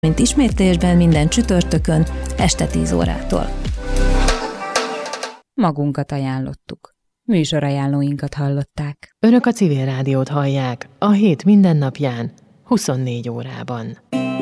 mint ismétlésben minden csütörtökön este 10 órától. Magunkat ajánlottuk. Műsorajánlóinkat hallották. Önök a Civil Rádiót hallják a hét minden napján, 24 órában.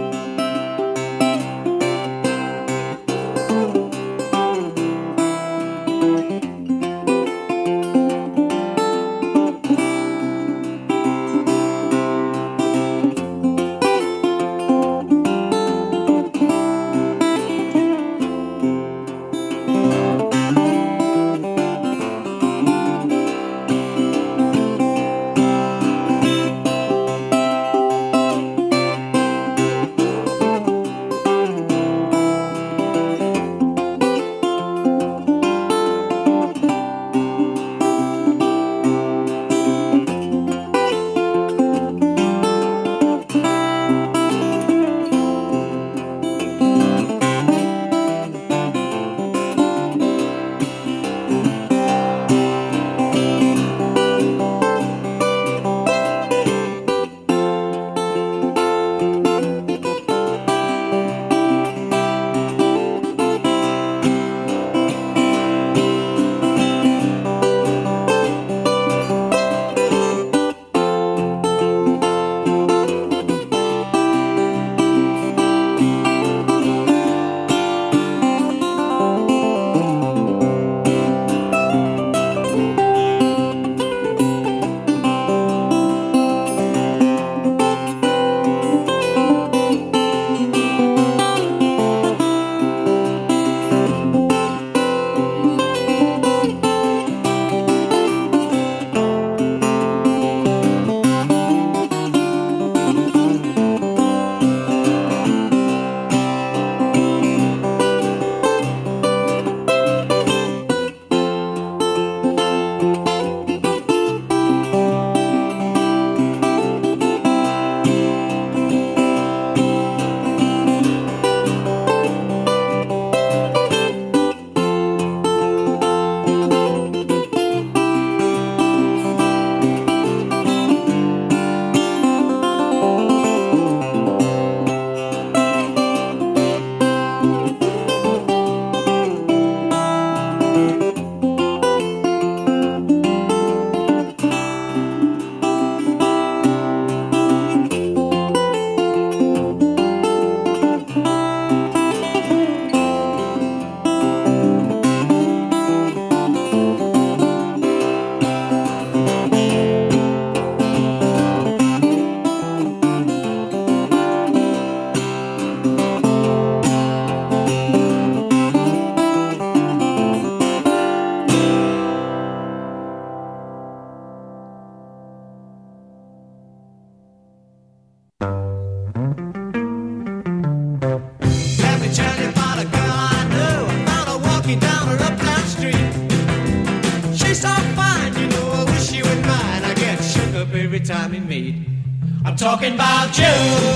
I'm talking about you,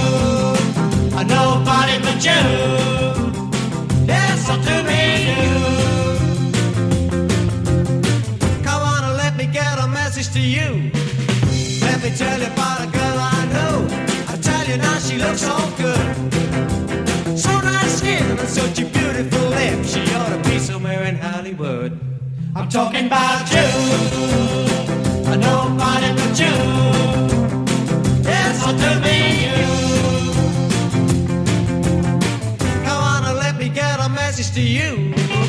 nobody but you. Yes, I'll do me you. Come on and let me get a message to you. Let me tell you about a girl I know. I tell you now, she looks so good. So nice skin and such a beautiful lips. She ought to be somewhere in Hollywood. I'm talking about you, nobody but you. Yes, I'll do me you. Come on and let me get a message to you.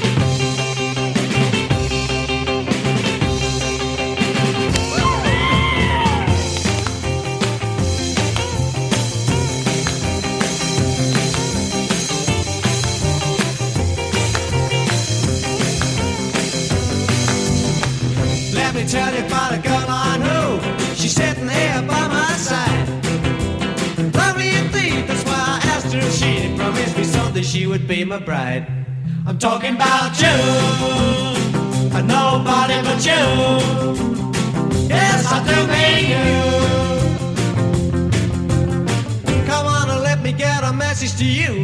Let me tell you about a girl I know. She's sitting here by my side. Lovely indeed, that's why I asked her if she'd promised me someday she would be my bride. I'm talking about you, nobody but you. Yes, I do mean you. Come on and let me get a message to you.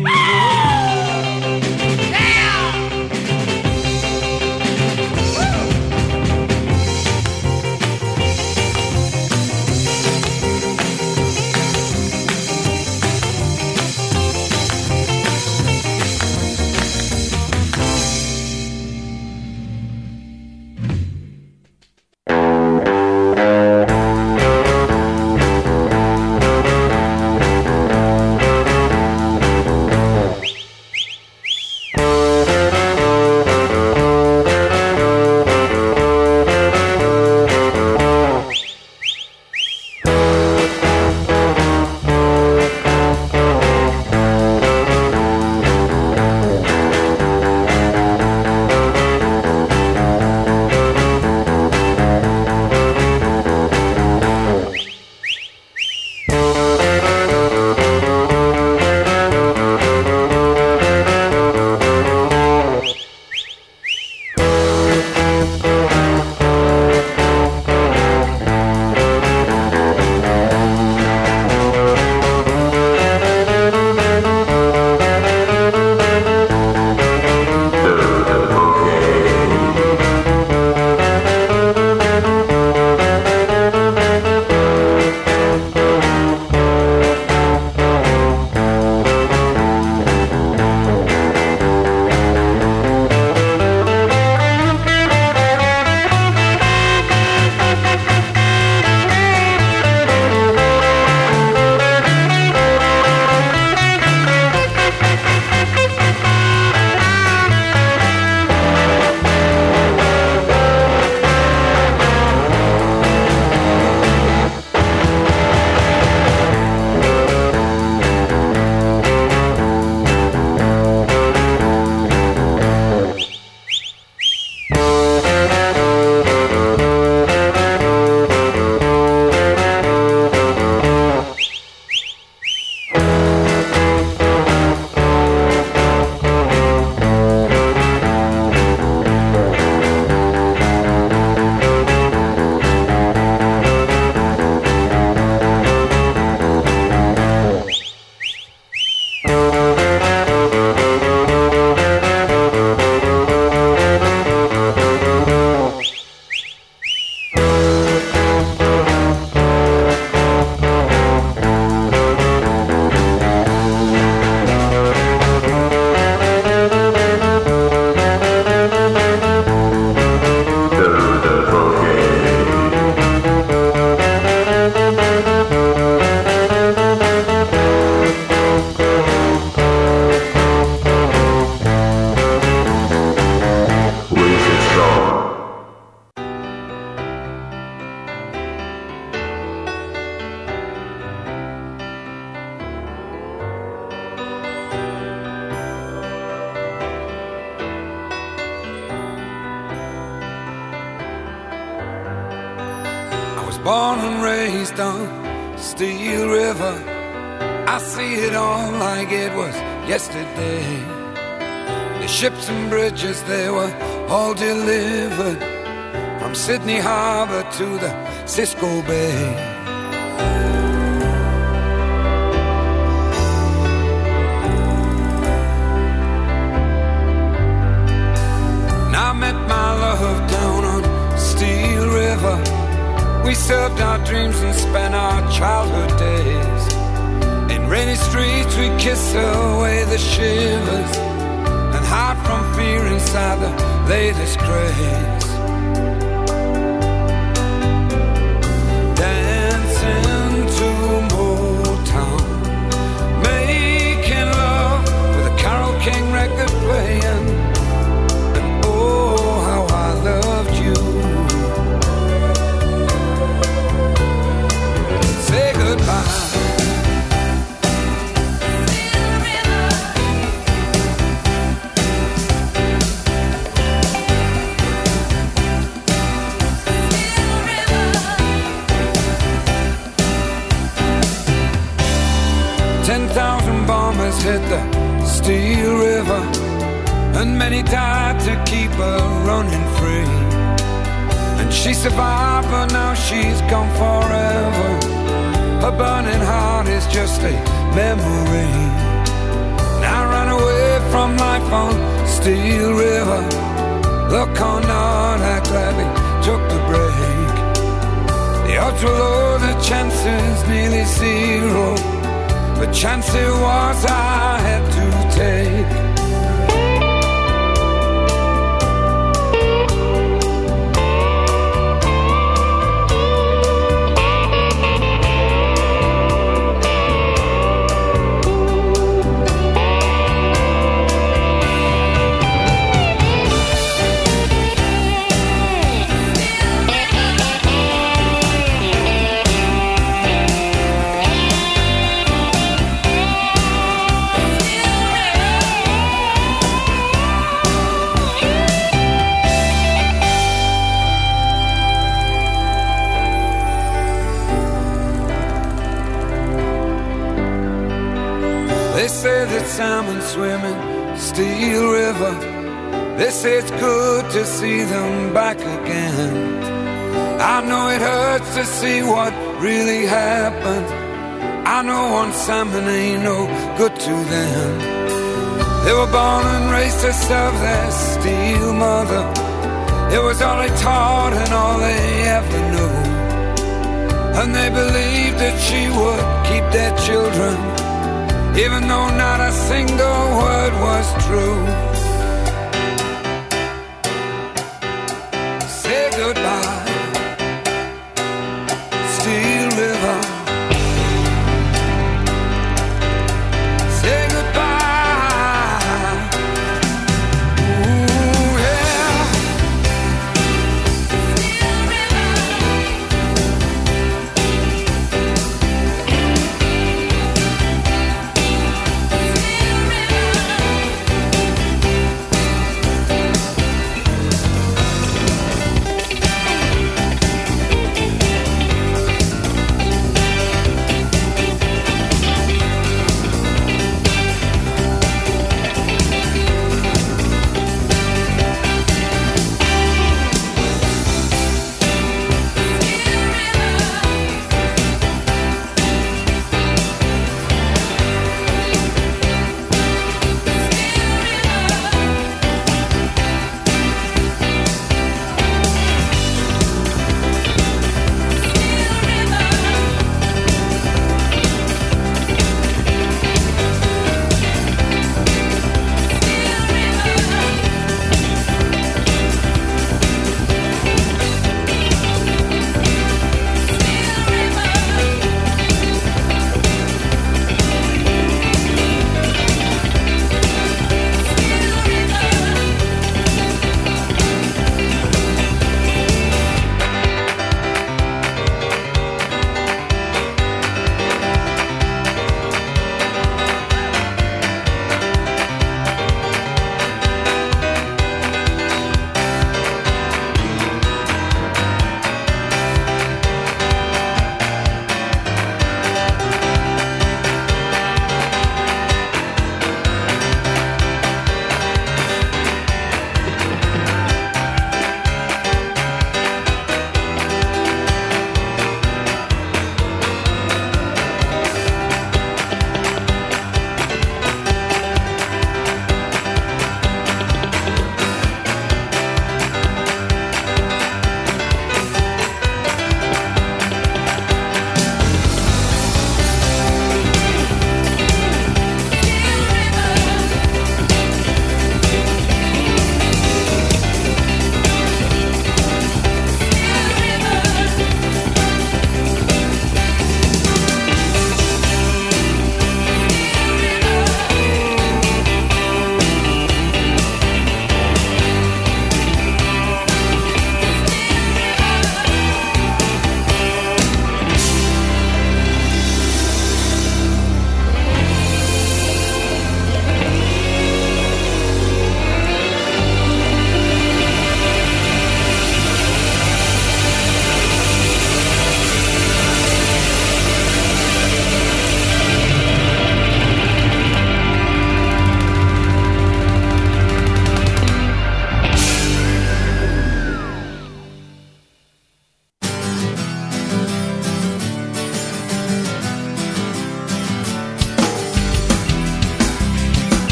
born and raised on Steel River. I see it all like it was yesterday. The ships and bridges, they were all delivered from Sydney Harbour to the Cisco Bay. And I met my love down on Steel River. We served our dreams and spent our childhood days. In rainy streets we kiss away the shivers and hide from fear inside the latest craze. Dancing to Motown, making love with a Carole King record playing. And oh, how I loved you. Say goodbye. 10,000 bombers hit the Steel River, and many died to keep her running free. And she survived, but now she's gone forever. Her burning heart is just a memory. Now I ran away from life on Steel River. Look or not, I gladly took the break. The odds were low, the chances nearly zero. The chance it was I had to take. Say that salmon swim in Steel River. They say it's good to see them back again. I know it hurts to see what really happened. I know one salmon ain't no good to them. They were born and raised to serve their steel mother. It was all they taught and all they ever knew. And they believed that she would keep their children, even though not a single word was true. Say goodbye, Steel River. Say goodbye. Ooh, yeah. Steel River.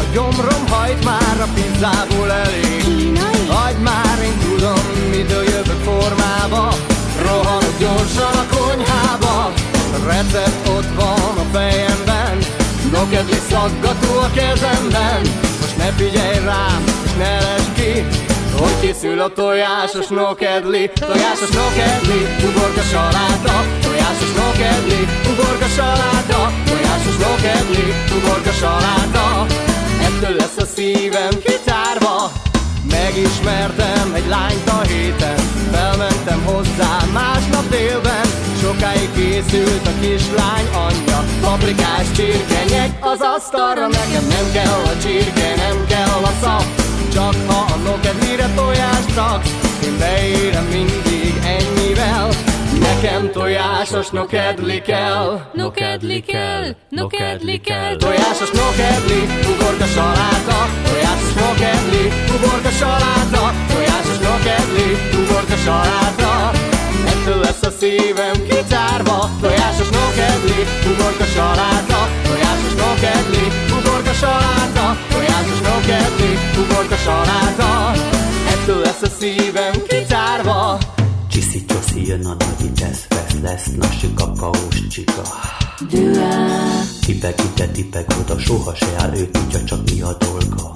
gyomrom, hagyd már, a pizzából elég. Hagyd már, én tudom, mitől jövök formába. Rohanok gyorsan a konyhába, a recept ott van a fejemben, nokedli szaggató a kezemben. Most ne figyelj rám, és ne lesd ki, hogy készül a tojásos nokedli. Tojásos nokedli, uborka saláta. Tojásos nokedli, uborka saláta. Tojásos nokedli, uborka saláta. Ettől lesz a szívem kitárva. Megismertem egy lányt a héten, felmentem hozzá másnap délben. Sokáig készült a kislány anyja, paprikás csirkenyek az asztalra. Nekem nem kell a csirke, nem kell a szap, csak ha a nokedlire tojást raksz. Én beérem mindig ennyivel, nekem tojásos nokedli kell. Nokedli kell, nokedli kell. Tojásos nokedli, uborka saláta. Tojásos nokedli, uborka saláta. Tojásos nokedli, uborka saláta. Ettől lesz a szívem kitárva. Tojásos nokedli, uborka saláta. Tojásos nokedli, uborka saláta. Tojásos nokedli, uborka saláta. Ettől lesz a szívem kitárva. Csiszi-csoszi, jön a nagy tesz, lesz nasi kakaós csika. Tipek ide, tipek oda, soha se áll ő, tudja csak mi a dolga.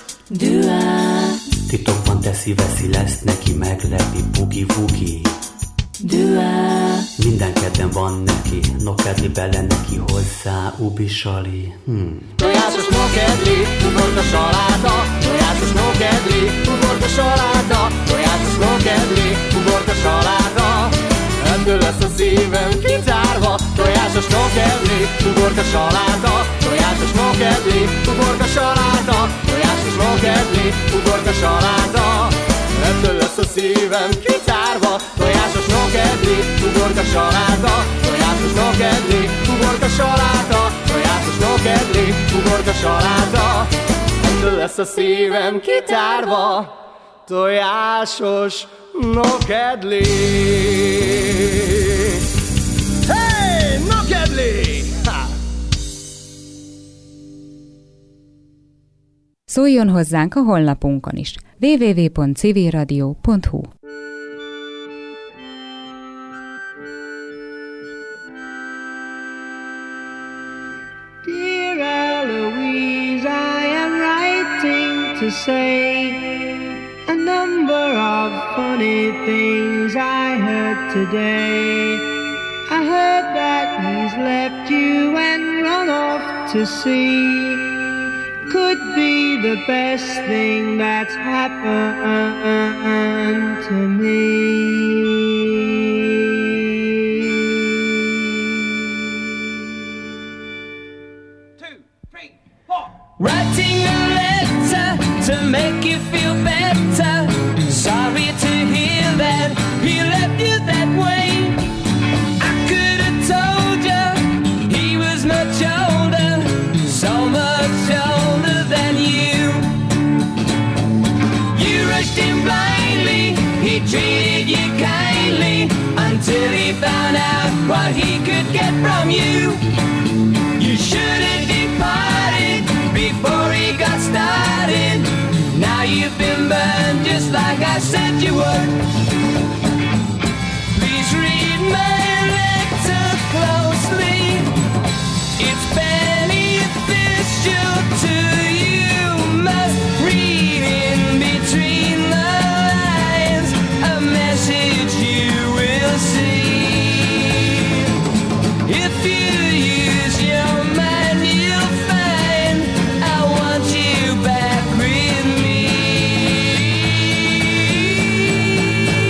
Titokban teszi-veszi, lesz neki meglepi, bugi-vugi. Minden kedven van neki, nokedli bele neki hozzá, ubi-sali. Tojásos nokedli, uborka saláta. Tojásos nokedli, uborka saláta. Tojásos nokedli, uborka saláta. Ettől lesz a szívem kitárva. Tojásos nokedli, uborka saláta. Tojásos nokedli, uborka saláta. Tojásos nokedli, uborka saláta. Ettől lesz a szívem kitárva. Tojásos nokedli, uborka saláta. Tojásos nokedli, uborka saláta. Tojásos nokedli, uborka saláta. Ettől lesz a szívem kitárva. Tojásos nokedli. Hey, nokedli! Ha! Szóljon hozzánk a honlapunkon is. www.civilradio.hu. Dear Eloise, I am writing to say a number of funny things I heard today. I heard that he's left you and run off to sea. Could be the best thing that's happened to me. Writing a letter to make you feel better. Sorry to hear that he left you that way. I could have told you he was much older, so much older than you. You rushed him blindly, he treated you kindly, until he found out what he could get from you. You should have departed before he got started. Now you've been burned just like I said you would. Please read my letter closely. It's beneficial to you. Must read in between the lines a message you will see. If you use your mind, you'll find I want you back with me.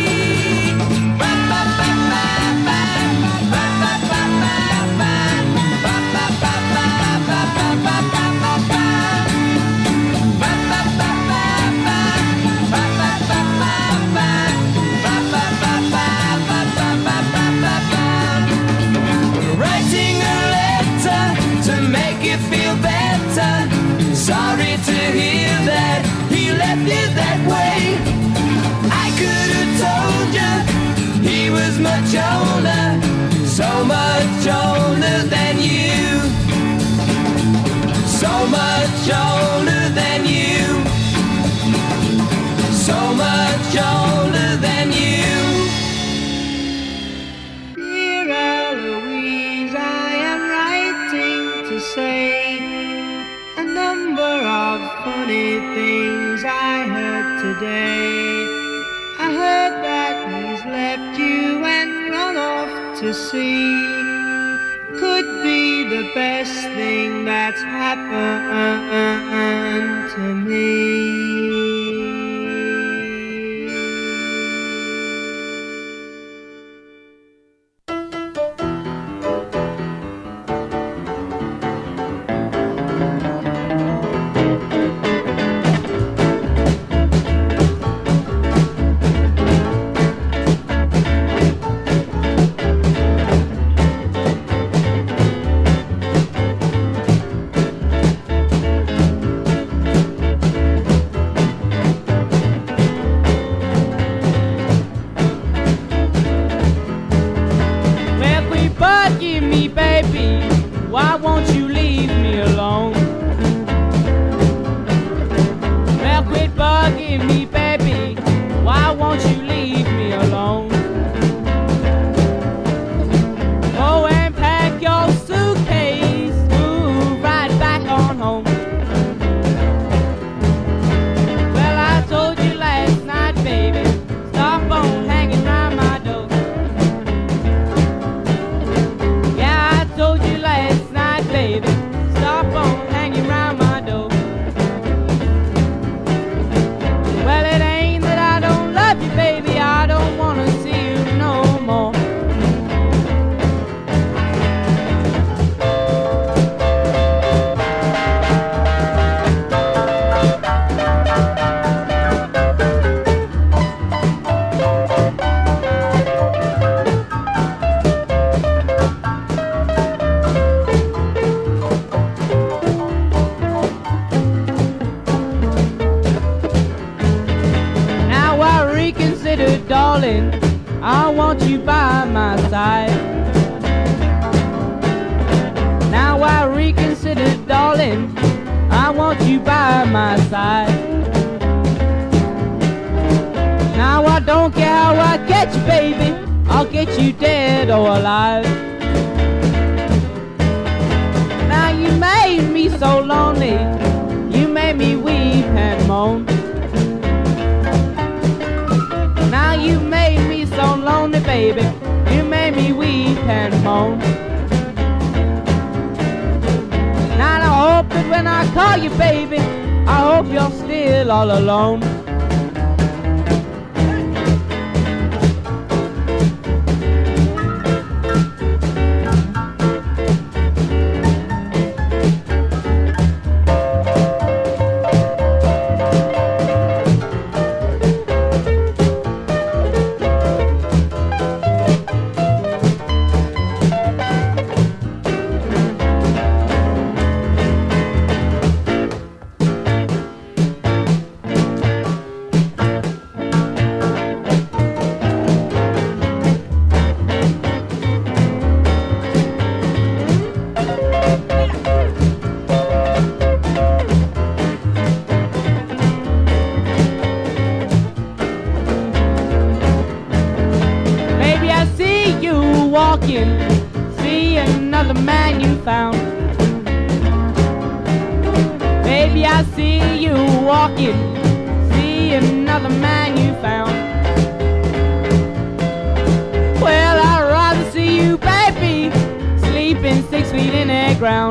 much older than you. Dear Eloise, I am writing to say a number of funny things I heard today. I heard that he's left you and run off to sea. Could be the best thing that's happened to me. I want you by my side. Now I reconsider, darling, I want you by my side. Now I don't care how I get you, baby, I'll get you dead or alive. Now you made me so lonely, you made me weep and moan. Now you made me so lonely, baby, you made me weep and moan. Now I hope that when I call you, baby, I hope you're still all alone. See another man you found. Baby, I see you walking. See another man you found. Well, I'd rather see you, baby, sleeping 6 feet in the ground.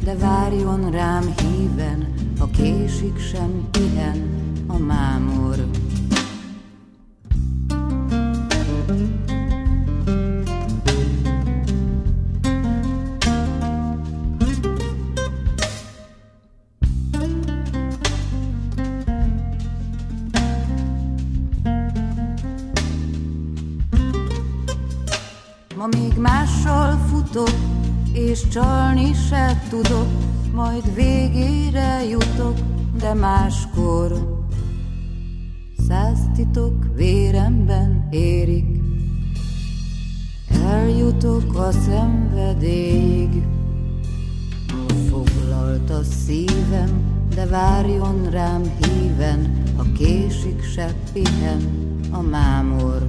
de várjon rám híven, ha késik sem pihen a mámor. Ma még mással futok, és csalni se tudok, majd végére jutok, de máskor 100 titok véremben érik, eljutok a szenvedélyig. Foglalt a szívem, de várjon rám híven, ha késik se pihen a mámor.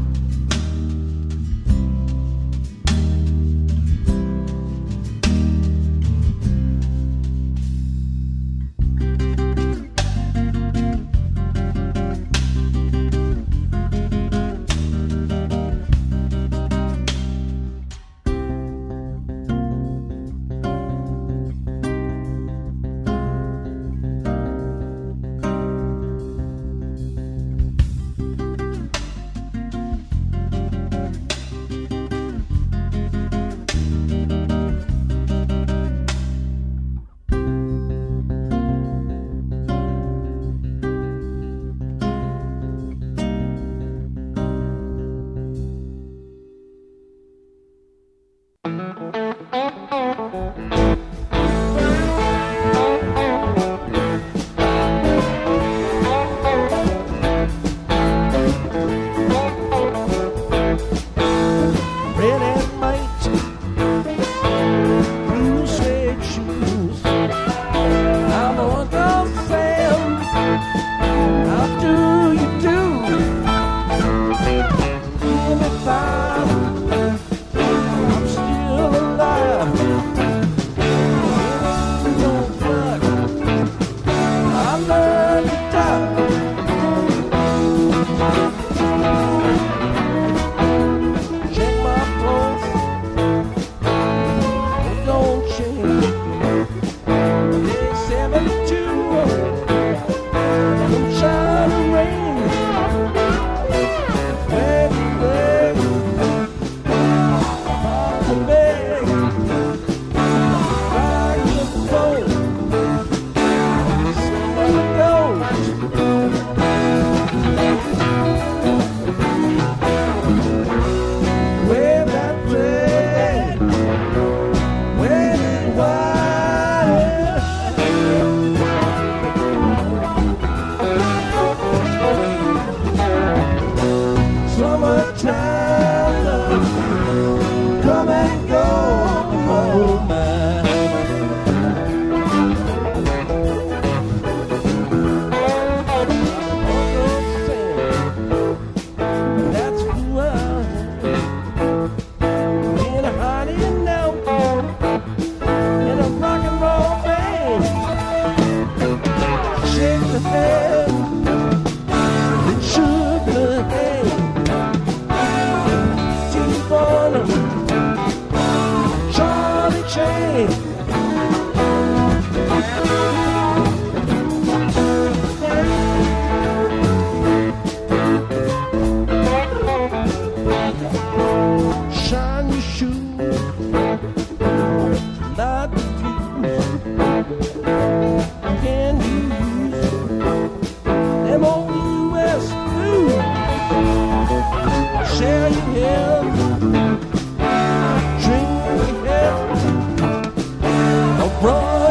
Run